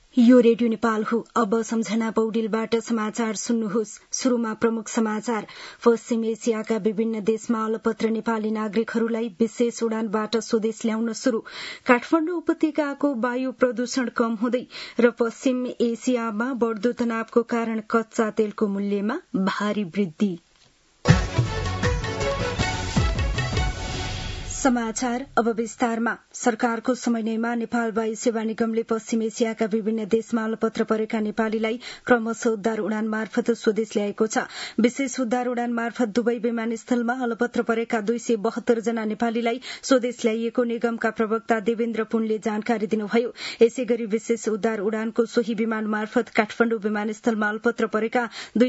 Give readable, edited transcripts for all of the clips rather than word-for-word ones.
यो रेडियो नेपाल हो। अब सम्झना पौडेलबाट समाचार सुन्नुहोस्। शुरूमा प्रमुख समाचार। पश्चिम एसियाका विभिन्न देशमा अलपत्र नेपाली नागरिकहरूलाई विशेष उडानबाट स्वदेश ल्याउन शुरू। काठमाडौँ उपत्यकाको वायु प्रदूषण कम हुँदै र पश्चिम एसियामा बढ़दो तनावको कारण कच्चा तेलको मूल्यमा भारी वृद्धि। समाचार अब विस्तारमा। सरकारको समन्वयमा नेपाल वायु सेवा निगमले पश्चिम एसियाका विभिन्न देशमा अलपत्र परेका नेपालीलाई क्रमशः उद्धार उडान मार्फत स्वदेश ल्याएको छ। विशेष उद्धार उडान मार्फत दुवै विमानस्थलमा अलपत्र परेका 272 जना नेपालीलाई स्वदेश ल्याइएको निगमका प्रवक्ता देवेन्द्र पुनले जानकारी दिनुभयो। यसैगरी विशेष उद्धार उडानको सोही विमान मार्फत काठमाडौँ विमानस्थलमा अलपत्र परेका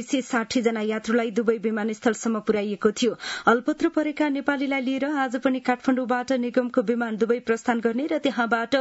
260 जना यात्रुलाई दुवै विमानस्थलसम्म पुर्याइएको थियो। अलपत्र परेका नेपालीलाई लिएर आज पनि काठमाडौँबाट निगमको विमान दुवै प्रस्थान गर्ने र त्यहाँबाट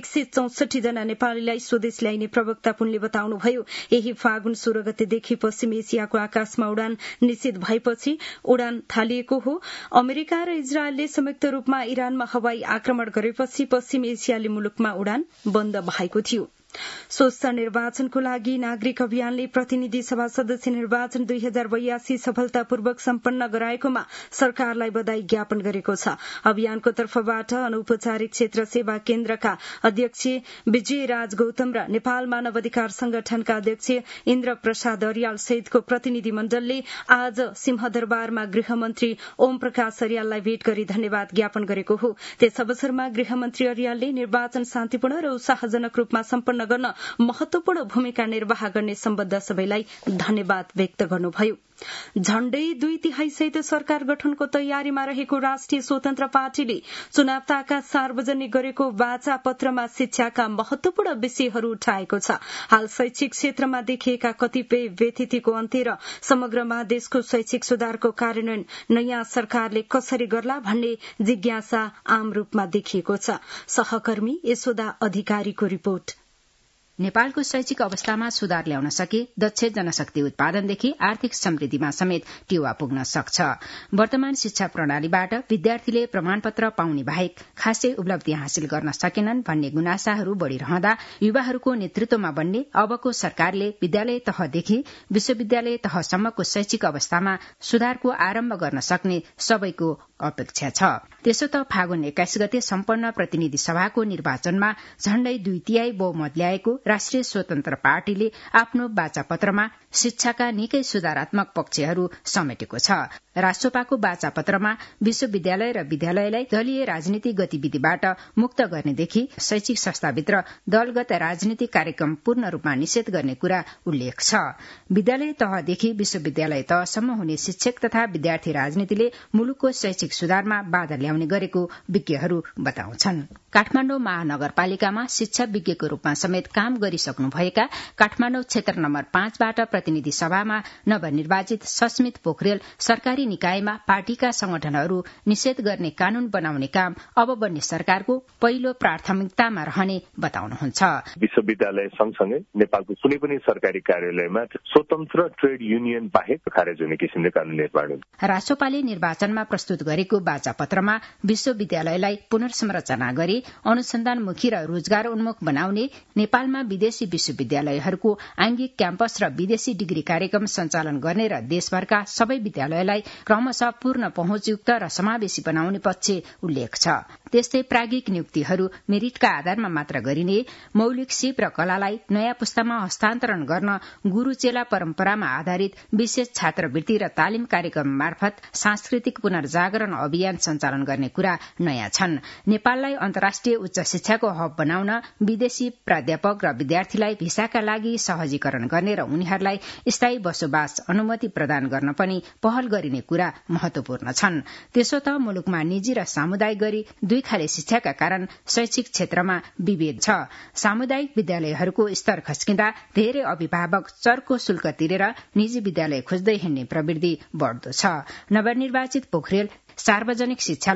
164 जना नेपालीलाई स्वदेश ल्याइने प्रवक्ता पुनले बताउनुभयो। यही फागुन 16 गतेदेखि पश्चिम एसियाको आकाशमा उडान निषेध भएपछि उडान थालिएको हो। अमेरिका र इजरायलले संयुक्त रूपमा इरानमा हवाई आक्रमण गरेपछि पश्चिम एसियाली मुलुकमा उडान बन्द भएको थियो। स्वस्थ निर्वाचनको लागि नागरिक अभियानले प्रतिनिधि सभा सदस्य निर्वाचन 2082 सफलतापूर्वक सम्पन्न गराएकोमा सरकारलाई बधाई ज्ञापन गरेको छ। अभियानको तर्फबाट अनौपचारिक क्षेत्र सेवा केन्द्रका अध्यक्ष विजय राज गौतम र नेपाल मानव अधिकार संगठनका अध्यक्ष इन्द्र प्रसाद अर्याल सहितको प्रतिनिधि मण्डलले आज सिंहदरबारमा गृहमन्त्री ओम प्रकाश अर्याललाई भेट गरी धन्यवाद ज्ञापन गरेको हो। त्यस अवसरमा गृहमन्त्री अर्यालले निर्वाचन शान्तिपूर्ण र उत्साहजनक रूपमा सम्पन्न गर्न महत्वपूर्ण भूमिका निर्वाह गर्ने सम्बद्ध सबैलाई धन्यवाद व्यक्त गर्नुभयो। झण्डै 2/3 सहित सरकार गठनको तयारीमा रहेको राष्ट्रिय स्वतन्त्र पार्टीले चुनाव ताका सार्वजनिक गरेको वाचा पत्रमा शिक्षाका महत्वपूर्ण विषयहरू उठाएको छ। हाल शैक्षिक क्षेत्रमा देखिएका कतिपय व्यथितिको अन्त्य र समग्रमा देशको शैक्षिक सुधारको कार्यान्वयन नयाँ सरकारले कसरी गर्ला भन्ने जिज्ञासा आम रूपमा देखिएको छ। सहकर्मी यशोदा अधिकारीको रिपोर्ट। नेपालको शैक्षिक अवस्थामा सुधार ल्याउन सके दक्ष जनशक्ति उत्पादनदेखि आर्थिक समृद्धिमा समेत टेवा पुग्न सक्छ। वर्तमान शिक्षा प्रणालीबाट विद्यार्थीले प्रमाणपत्र पाउने बाहेक खासै उपलब्धि हासिल गर्न सकेनन् भन्ने गुनासाहरू बढ़िरहँदा युवाहरूको नेतृत्वमा बन्ने अबको सरकारले विद्यालय तहदेखि विश्वविद्यालय तहसम्मको शैक्षिक अवस्थामा सुधारको आरम्भ गर्न सक्ने सबैको अपेक्षा छ। त्यसो त फागुन 21 गते सम्पन्न प्रतिनिधि सभाको निर्वाचनमा झण्डै 2/3 बहुमत ल्याएको राष्ट्रिय स्वतन्त्र पार्टीले आफ्नो वाचापत्रमा शिक्षाका निकै सुधारात्मक पक्षहरू समेटेको छ। राष्ट्रपाको वाचापत्रमा विश्वविद्यालय र विद्यालयलाई दलीय राजनीतिक गतिविधिबाट मुक्त गर्नेदेखि शैक्षिक संस्थाभित्र दलगत राजनीतिक कार्यक्रम पूर्ण रूपमा निषेध गर्ने कुरा उल्लेख छ। विद्यालय तहदेखि विश्वविद्यालय तहसम्म हुने शिक्षक तथा विद्यार्थी राजनीतिले मुलुकको शैक्षिक सुधारमा बाधा ल्याउने गरेको विज्ञहरू बताउँछन्। काठमाडौँ महानगरपालिकामा शिक्षा विज्ञको रूपमा समेत काम गरिसक्नुभएका काठमाडौँ क्षेत्र नम्बर 5 बाट प्रतिनिधि सभामा नवनिर्वाचित सस्मित पोखरेल सरकारी निकायमा पार्टीका संगठनहरू निषेध गर्ने कानून बनाउने काम अब बन्ने सरकारको पहिलो प्राथमिकतामा रहने बताउनुहुन्छ। विश्वविद्यालय सँगसँगै नेपालको कुनै पनि सरकारी कार्यालयमा स्वतन्त्र ट्रेड युनियन बाहेक खारेज हुने किसिमले कानून निर्माण हुन्छ। राष्ट्रपाले निर्वाचनमा प्रस्तुत गरेको वाचापत्रमा विश्वविद्यालयलाई पुनर्संरचना गरी अनुसन्धानमुखी र रोजगार उन्मुख बनाउने, नेपालमा विदेशी विश्वविद्यालयहरूको आंगिक क्याम्पस र विदेशी डिग्री कार्यक्रम सञ्चालन गर्ने र देशभरका सबै विद्यालयलाई क्रमशः पूर्ण पहुँचयुक्त र समावेशी बनाउने पक्ष उल्लेख छ। त्यस्तै प्राज्ञिक नियुक्तिहरू मेरिटका आधारमा मात्र गरिने, मौलिक सिप र कलालाई नयाँ पुस्तामा हस्तान्तरण गर्न गुरूचेला परम्परामा आधारित विशेष छात्रवृत्ति र तालिम कार्यक्रम मार्फत सांस्कृतिक पुनर्जागरण अभियान सञ्चालन गर्ने कुरा नयाँ छन्। नेपाललाई अन्तर्राष्ट्रिय उच्च शिक्षाको हब बनाउन विदेशी प्राध्यापक र विद्यार्थीलाई भिसाका लागि सहजीकरण गर्ने र उनीहरूलाई स्थायी बसोबास अनुमति प्रदान गर्न पनि पहल गरिने कुरा महत्वपूर्ण छन्। त्यसो त मुलुकमा निजी र सामुदायिक गरी दुई खाले शिक्षाका कारण शैक्षिक क्षेत्रमा विभेद छ। सामुदायिक विद्यालयहरूको स्तर खस्किँदा धेरै अभिभावक चर्को शुल्क तिरेर निजी विद्यालय खोज्दै हिँड्ने प्रवृत्ति बढ़दो छ। नवनिर्वाचित पोखरेल सार्वजनिक शिक्षालाई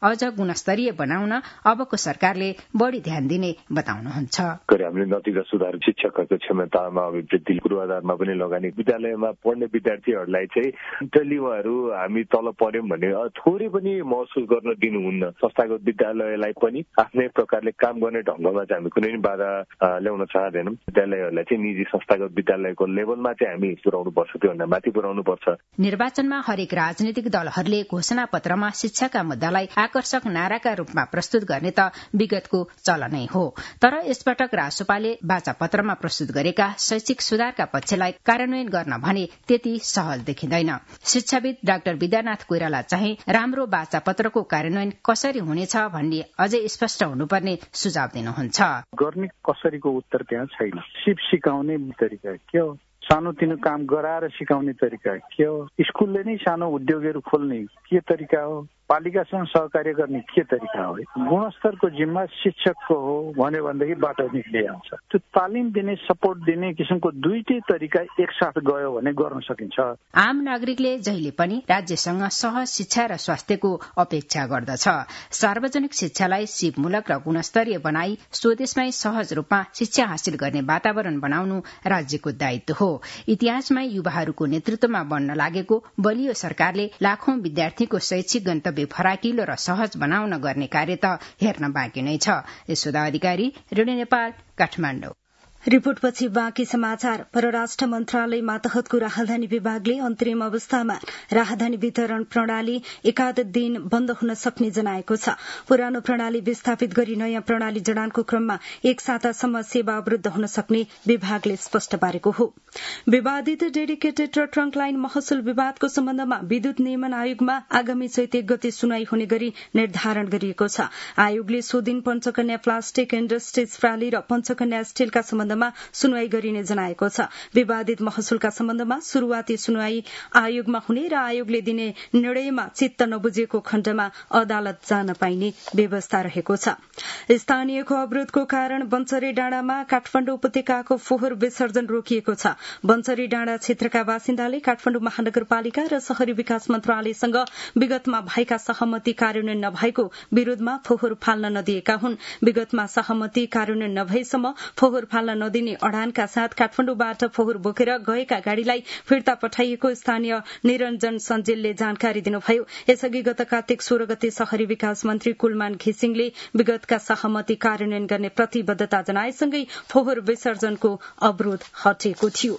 अझ गुणस्तरीय बनाउन अबको सरकारले बढी ध्यान दिने बताउनुहुन्छ। हामीले नतिजा सुधार, शिक्षकहरूको क्षमतामा अभिवृद्धि, पूर्वाधारमा पनि लगानी, विद्यालयमा पढ्ने विद्यार्थीहरूलाई चाहिँ इन्टरली उहाँहरू हामी तल पर्यौं भने थोरै पनि महसुस गर्न दिनुहुन्न। संस्थागत विद्यालयलाई पनि आफ्नै प्रकारले काम गर्ने ढङ्गमा चाहिँ हामी कुनै पनि बाधा ल्याउन चाहँदैनौँ। विद्यालयहरूलाई चाहिँ निजी संस्थागत विद्यालयको लेभलमा चाहिँ हामी पुर्याउनु पर्छ, त्योभन्दा माथि पुर्याउनु पर्छ। निर्वाचनमा हरेक राजनीतिक दलहरूले घोषणा पत्रमा शिक्षाका मुद्दालाई आकर्षक नाराका रूपमा प्रस्तुत गर्ने त विगतको चलनै हो। तर यसपटक रासोपाले वाचा पत्रमा प्रस्तुत गरेका शैक्षिक सुधारका पक्षलाई कार्यान्वयन गर्न भने त्यति सहज देखिँदैन। शिक्षाविद डाक्टर विद्यानाथ कोइराला चाहिँ राम्रो वाचा पत्रको कार्यान्वयन कसरी हुनेछ भन्ने अझै स्पष्ट हुनुपर्ने सुझाव दिनुहुन्छ। गर्ने कसरीको उत्तर त्यहाँ छैन। सिकाउने तरिका के हो, सानोतिनो काम गराएर सिकाउने तरिका के हो, स्कुलले नै सानो उद्योगहरू खोल्ने के तरिका हो, पालिकासँग सहकार्य गर्ने के तरिका हो। गुणस्तरको जिम्मा शिक्षकको हो भनेदेखि बाटो निक्लिहाल्छ। त्यो तालिम दिने, सपोर्ट दिने किसिमको दुईटै तरिका एकसाथ गयो भने गर्न सकिन्छ। आम नागरिकले जहिले पनि राज्यसँग सहज शिक्षा र स्वास्थ्यको अपेक्षा गर्दछ। सार्वजनिक शिक्षालाई सिपमूलक र गुणस्तरीय बनाई स्वदेशमै सहज रूपमा शिक्षा हासिल गर्ने वातावरण बनाउनु राज्यको दायित्व हो। इतिहासमै युवाहरूको नेतृत्वमा बन्न लागेको बलियो सरकारले लाखौं विद्यार्थीको शैक्षिक गन्तव्य फराकिलो र सहज बनाउन गर्ने कार्य त हेर्न बाँकी नै छ। यशोदा अधिकारी, रेडियो नेपाल, काठमाडौँ। रिपोर्टपछि बाँकी समाचार। परराष्ट्र मन्त्रालय मातहतको राहदानी विभागले अन्तरिम अवस्थामा राहदानी वितरण प्रणाली एकाध दिन बन्द हुन सक्ने जनाएको छ। पुरानो प्रणाली विस्थापित गरी नयाँ प्रणाली जडानको क्रममा एक सातासम्म सेवा अवरूद्ध हुन सक्ने विभागले स्पष्ट पारेको हो। विवादित डेडिकेटेड र ट्रङ्क लाइन महसुल विवादको सम्बन्धमा विद्युत नियमन आयोगमा आगामी चैत 1 गते सुनवाई हुने गरी निर्धारण गरिएको छ। आयोगले सो दिन पञ्चकन्या प्लास्टिक इण्डस्ट्रिज प्राली र पञ्चकन्या स्टीलका सम्बन्धमा सुनवाई गरिने जनाएको छ। विवादित महसुलका सम्बन्धमा शुरूआती सुनवाई आयोगमा हुने र आयोगले दिने निर्णयमा चित्त नबुझेको खण्डमा अदालत जान पाइने व्यवस्था रहेको छ। स्थानीयको अवरोधको कारण बन्चरे डाँडामा काठमाडौँ उपत्यकाको फोहोर विसर्जन रोकिएको छ। बन्चरे डाँडा क्षेत्रका बासिन्दाले काठमाडौँ महानगरपालिका र शहरी विकास मन्त्रालयसँग विगतमा भएका सहमति कार्यान्वयन नभएको विरोधमा फोहोर फाल्न नदिएका हुन्। विगतमा सहमति कार्यान्वयन नभएसम्म फोहोर फाल्न नदिने अडानका साथ काठमाडौँबाट फोहोर बोकेर गएका गाड़ीलाई फिर्ता पठाइएको स्थानीय निरञ्जन सञ्जेलले जानकारी दिनुभयो। यसअघि गत कार्तिक 16 गते शहरी विकास मन्त्री कुलमान घिसिङले विगतका सहमति कार्यान्वयन गर्ने प्रतिबद्धता जनाएसँगै फोहोर विसर्जनको अवरोध हटेको थियो।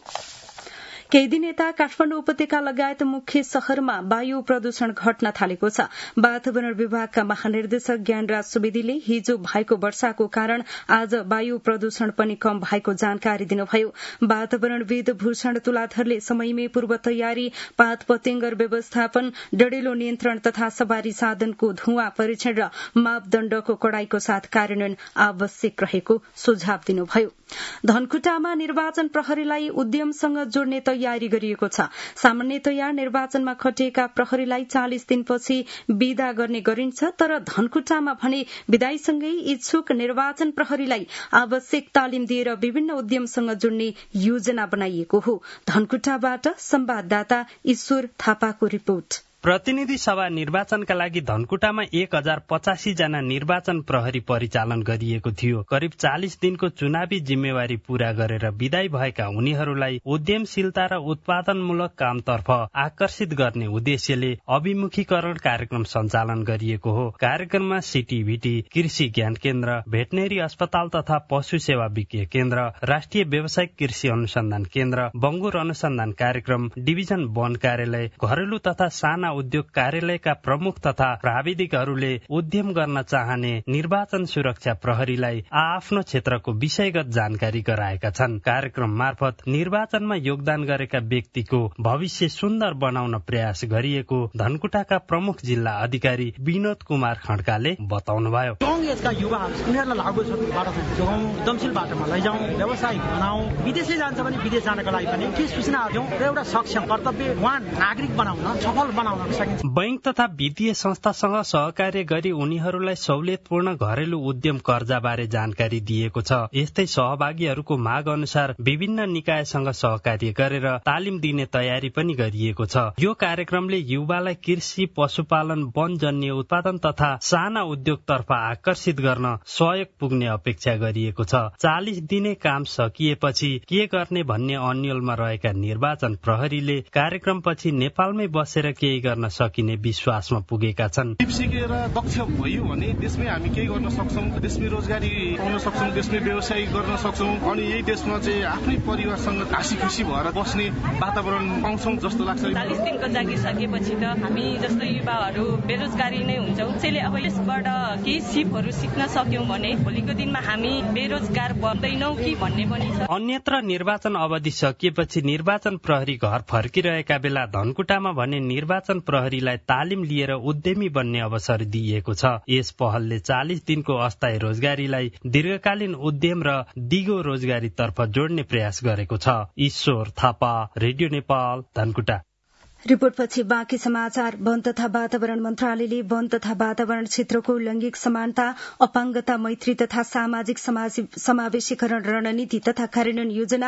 केही दिन यता काठमाडौँ उपत्यका लगायत मुख्य शहरमा वायु प्रदूषण घट्न थालेको छ। वातावरण विभागका महानिर्देशक ज्ञानराज सुवेदीले हिजो भएको वर्षाको कारण आज वायु प्रदूषण पनि कम भएको जानकारी दिनुभयो। वातावरणविद भूषण तुलाधरले समयमै पूर्व तयारी, पात पतेङ्गर व्यवस्थापन, डढेलो नियन्त्रण तथा सवारी साधनको धुवाँ परीक्षण र मापदण्डको कडाईको साथ कार्यान्वयन आवश्यक रहेको सुझाव दिनुभयो। धनकुटामा निर्वाचन प्रहरीलाई उद्यमसँग जोड्ने तयारी गरिएको छ। सामान्यतया निर्वाचनमा खटिएका प्रहरीलाई 40 दिनपछि विदा गर्ने गरिन्छ, तर धनकुटामा भने विदाईसँगै इच्छुक निर्वाचन प्रहरीलाई आवश्यक तालिम दिएर विभिन्न उद्यमसँग जोड्ने योजना बनाइएको हो। धनकुटाबाट संवाददाता ईश्वर थापाको रिपोर्ट। प्रतिनिधि सभा निर्वाचनका लागि धनकुटामा 1085 जना निर्वाचन प्रहरी परिचालन गरिएको थियो। करिब 40 दिनको चुनावी जिम्मेवारी पूरा गरेर विदाई भएका उनीहरूलाई उद्यमशीलता र उत्पादनमूलक कामतर्फ आकर्षित गर्ने उद्देश्यले अभिमुखीकरण कार्यक्रम सञ्चालन गरिएको हो। कार्यक्रममा सीटीभीटी, कृषि ज्ञान केन्द्र, भेटनेरी अस्पताल तथा पशु सेवा विज्ञ केन्द्र, राष्ट्रिय व्यावसायिक कृषि अनुसन्धान केन्द्र, बंगुर अनुसन्धान कार्यक्रम, डिभिजन वन कार्यालय, घरेलु तथा साना उद्योग कार्यालयका प्रमुख तथा प्राविधिकहरूले उद्यम गर्न चाहने निर्वाचन सुरक्षा प्रहरीलाई आफ्नो क्षेत्रको विषयगत जानकारी गराएका छन्। कार्यक्रम मार्फत निर्वाचनमा योगदान गरेका व्यक्तिको भविष्य सुन्दर बनाउन प्रयास गरिएको धनकुटाका प्रमुख जिल्ला अधिकारी विनोद कुमार खड्काले बताउनुभयो। उनीहरूलाई लागू जोगाउँ, उद्यमशील बाटोमा लैजाउँ, व्यवसाय बनाऊ, विदेशै जान्छ भने विदेश जानको लागि पनि के सूचना दिउँ र एउटा सक्षम कर्तव्यवान नागरिक बनाउन, सफल बनाउन गर्न सकिन्छ। बैंक तथा वित्तीय संस्थासँग सहकार्य गरी उनीहरूलाई सहुलियतपूर्ण घरेलु उद्यम कर्जाबारे जानकारी दिएको छ। यस्तै सहभागीहरूको माग अनुसार विभिन्न निकायसँग सहकार्य गरेर तालिम दिने तयारी पनि गरिएको छ। यो कार्यक्रमले युवालाई कृषि, पशुपालन, वनजन्य उत्पादन तथा साना उद्योगतर्फ आकर्षित गर्न सहयोग पुग्ने अपेक्षा गरिएको छ। 40 दिने काम सकिएपछि के गर्ने भन्ने अन्यलमा रहेका निर्वाचन प्रहरीले कार्यक्रमपछि नेपालमै बसेर केही गर्न सकिने विश्वासमा पुगेका छन्। सिकेर दक्ष भयो भने देशमै हामी केही गर्न सक्छौं, देशमै रोजगारी पाउन सक्छौं, देशमै व्यवसाय गर्न सक्छौं अनि यही देशमा चाहिँ आफ्नै परिवारसँग हाँसी खुसी भएर बस्ने वातावरण पाउँछौं जस्तो लाग्छ। 40 दिनको जागिसकेपछि त हामी जस्तो युवाहरू बेरोजगारी नै हुन्छौं। त्यसैले अब यसबाट केही सिपहरू सिक्न सक्यौं भने भोलिको दिनमा हामी बेरोजगार बन्दैनौं कि भन्ने पनि छ। अन्यत्र निर्वाचन अवधि सकिएपछि निर्वाचन प्रहरी घर फर्किरहेका बेला धनकुटामा भने निर्वाचन प्रहरीलाई तालिम लिएर उद्यमी बन्ने अवसर दिइएको छ। यस पहलले 40 दिनको अस्थायी रोजगारीलाई दीर्घकालीन उद्यम र दिगो रोजगारीतर्फ जोड्ने प्रयास गरेको छ। ईश्वर थापा, रेडियो नेपाल, धनकुटा। रिपोर्टपछि बाँकी समाचार। वन तथा वातावरण मन्त्रालयले वन तथा वातावरण क्षेत्रको लैंगिक समानता, अपाङ्गता मैत्री तथा सामाजिक समावेशीकरण रणनीति तथा कार्यान्वयन योजना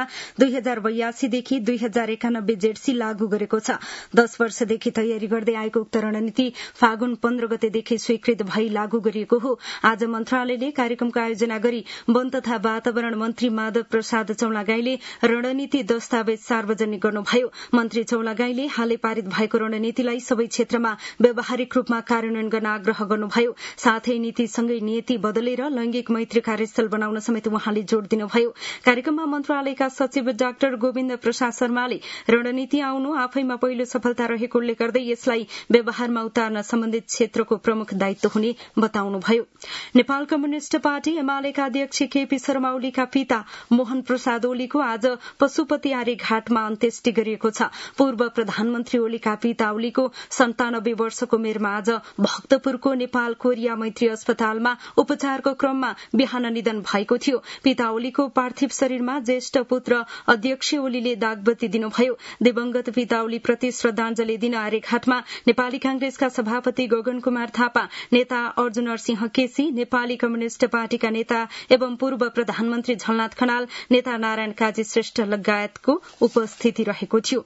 2082 देखि 2091 जेठसी लागू गरेको छ। 10 वर्षदेखि तयारी गर्दै आएको उक्त रणनीति फागुन 15 गतेदेखि स्वीकृत भई लागू गरिएको हो। आज मन्त्रालयले कार्यक्रमको आयोजना गरी वन तथा वातावरण मन्त्री माधव प्रसाद चौलागाईले रणनीति दस्तावेज सार्वजनिक गर्नुभयो। मन्त्री चौलागाईले हालै पारित भएको रणनीतिलाई सबै क्षेत्रमा व्यावहारिक रूपमा कार्यान्वयन गर्न आग्रह गर्नुभयो। साथै नीतिसँगै नीति बदलेर लैंगिक मैत्री कार्यस्थल बनाउन समेत उहाँले जोड़ दिनुभयो। कार्यक्रममा मन्त्रालयका सचिव डाक्टर गोविन्द प्रसाद शर्माले रणनीति आउनु आफैमा पहिलो सफलता रहेको उल्लेख गर्दै यसलाई व्यवहारमा उतार्न सम्बन्धित क्षेत्रको प्रमुख दायित्व हुने बताउनुभयो। नेपाल कम्युनिष्ट पार्टी एमालेका अध्यक्ष केपी शर्मा ओलीका पिता मोहन प्रसाद ओलीको आज पशुपति आर्य घाटमा अन्त्येष्टि गरिएको छ। पूर्व प्रधानमन्त्री ओलीका पिता ओलीको 97 वर्षको उमेरमा आज भक्तपुरको नेपाल कोरिया मैत्री अस्पतालमा उपचारको क्रममा बिहान निधन भएको थियो। पिता ओलीको पार्थिव शरीरमा ज्येष्ठ पुत्र अध्यक्ष ओलीले दागबत्ती दिनुभयो। दिवंगत पिता ओली प्रति श्रद्धाञ्जली दिन आर्यघाटमा नेपाली कांग्रेसका सभापति गगन कुमार थापा, नेता अर्जुन सिंह केसी, नेपाली कम्युनिष्ट पार्टीका नेता एवं पूर्व प्रधानमन्त्री झलनाथ खनाल, नेता नारायण काजी श्रेष्ठ लगायतको उपस्थिति रहेको थियो।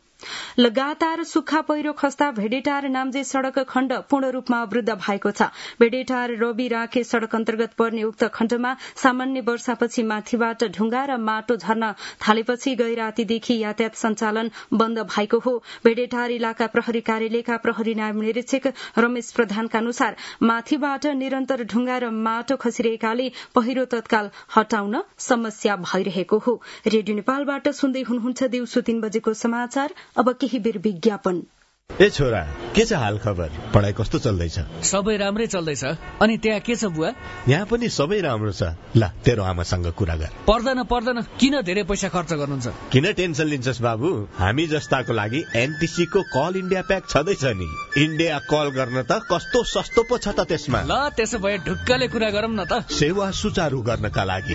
लगातार सुक्खा पहिरो खस्दा भेडेटार नाम्जे सड़क खण्ड पूर्ण रूपमा अवरूद्ध भएको छ। भेडेटार रवि राखे सड़क अन्तर्गत पर्ने उक्त खण्डमा सामान्य वर्षापछि माथिबाट ढुङ्गा र माटो झर्न थालेपछि गैरातीदेखि यातायात सञ्चालन बन्द भएको हो। भेडेटार इलाका प्रहरी कार्यालयका प्रहरी नायब निरीक्षक रमेश प्रधानका अनुसार माथिबाट निरन्तर ढुङ्गा र माटो खसिरहेकाले पहिरो तत्काल हटाउन समस्या भइरहेको हो। रेडियो नेपालबाट सुन्दै हुनुहुन्छ दिउँसो 3 बजेको समाचार। अब केही बेर विज्ञापन। ए छोरा, के छ हाल खबर? पढाइ कस्तो चल्दैछ? सबै राम्रै चल्दैछ। अनि त्यहाँ के छ बुवा? यहाँ पनि सबै राम्रो छ। ल, तेरो आमासँग कुरा गर। पर्दैन, किन धेरै पैसा खर्च गर्नुहुन्छ? किन टेन्सन लिन्छस् बाबु? हामी जस्ताको लागि एनटीसी को कल इन्डिया प्याक छँदैछ नि। इन्डिया कल गर्न त कस्तो सस्तो पो छ त त्यसमा। ल, त्यसो भए ढुक्कले कुरा गरौँ न त। सेवा सुचारू गर्नका लागि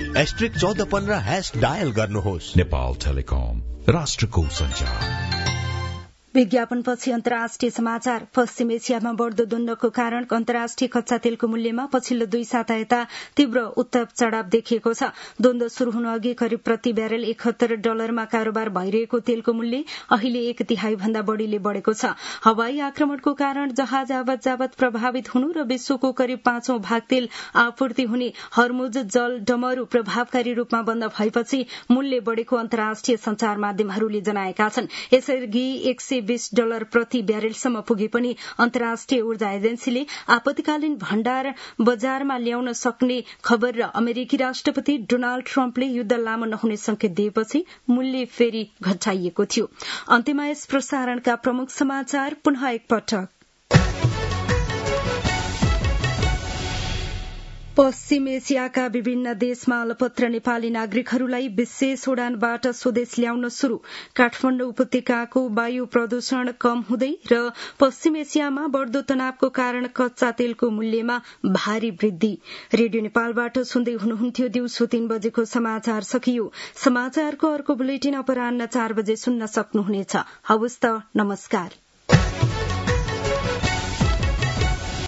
*1415# डायल गर्नुहोस्। नेपाल टेलिकम, राष्ट्रको सञ्चार। विज्ञापनपछि अन्तर्राष्ट्रिय समाचार। पश्चिम एसियामा बढ्दो द्वन्द्वको कारण अन्तर्राष्ट्रिय कच्चा तेलको मूल्यमा पछिल्लो 2 साता यता तीव्र उत्ताप चढ़ाव देखिएको छ। द्वन्द्व शुरू हुनु अघि करिब प्रति ब्यारेल $71 कारोबार भइरहेको तेलको मूल्य अहिले 1/3 भन्दा बढ़ीले बढ़ेको छ। हवाई आक्रमणको कारण जहाज आवत जावत प्रभावित हुनु र विश्वको करिब 5औं भाग तेल आपूर्ति हुने हर्मुज जल डमरू प्रभावकारी रूपमा बन्द भएपछि मूल्य बढ़ेको अन्तर्राष्ट्रिय संचार माध्यमहरूले जनाएका छन्। यसअघि $120 प्रति ब्यारेलसम्म पुगे पनि अन्तर्राष्ट्रिय ऊर्जा एजेन्सीले आपतकालीन भण्डार बजारमा ल्याउन सक्ने खबर र अमेरिकी राष्ट्रपति डोनाल्ड ट्रम्पले युद्ध लामो नहुने संकेत दिएपछि मूल्य फेरि घटाइएको थियो। अन्त्यमा यस प्रसारणका प्रमुख समाचार पुनः एकपटक। पश्चिम एसियाका विभिन्न देशमा अलपत्र नेपाली नागरिकहरूलाई विशेष उडानबाट स्वदेश ल्याउन शुरू। काठमाडौँ उपत्यकाको वायु प्रदूषण कम हुँदै र पश्चिम एसियामा बढ्दो तनावको कारण कच्चा तेलको मूल्यमा भारी वृद्धि। रेडियो नेपालबाट सुन्दै हुनुहुन्थ्यो दिउँसो 3 बजेको समाचार सकियो। समाचारको अर्को बुलेटिन अपराह्न 4 बजे सुन्न सक्नुहुनेछ। हवस् त, नमस्कार।